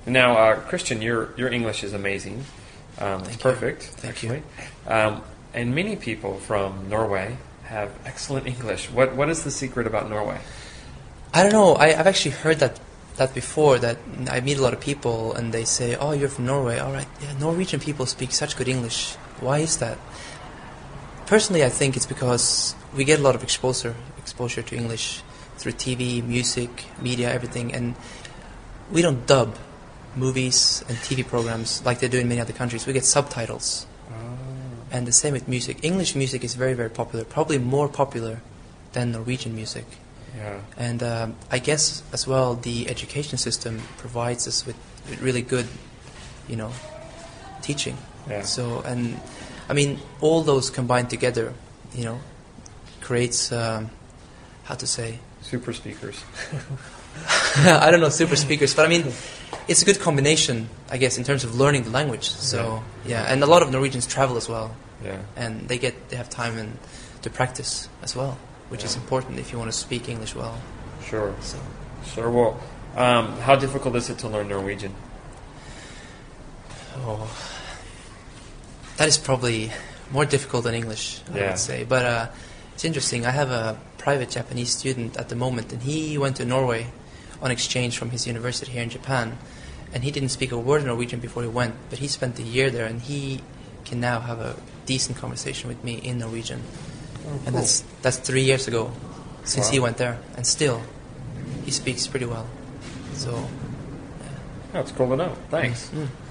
Now, Christian, your English is amazing. It's perfect, actually. And many people from Norway have excellent English. What is the secret about Norway? I don't know. I've actually heard that before. That I meet a lot of people and they say, "Oh, you're from Norway. All right, yeah, Norwegian people speak such good English. Why is that?" Personally, I think it's because we get a lot of exposure to English through TV, music, media, everything, and we don't dub movies and TV programs like they do in many other countries. We get subtitles. And the same with music. English music is very, very popular, probably more popular than Norwegian music. Yeah. And I guess as well the education system provides us with really good, teaching. Yeah. So, and I mean, all those combined together, creates, how to say? Super speakers. I don't know, super speakers, but I mean, it's a good combination, I guess, in terms of learning the language. So, yeah, and a lot of Norwegians travel as well. Yeah. And they have time to practice as well, which is important if you want to speak English well. Sure. So. Sure. Well, how difficult is it to learn Norwegian? Oh, that is probably more difficult than English, I would say. But it's interesting. I have a private Japanese student at the moment, and he went to Norway on exchange from his university here in Japan, and he didn't speak a word of Norwegian before he went, but he spent a year there, and he can now have a decent conversation with me in Norwegian. Oh, cool. And that's 3 years ago since he went there, and still he speaks pretty well. So, That's cool to know. Thanks. Mm.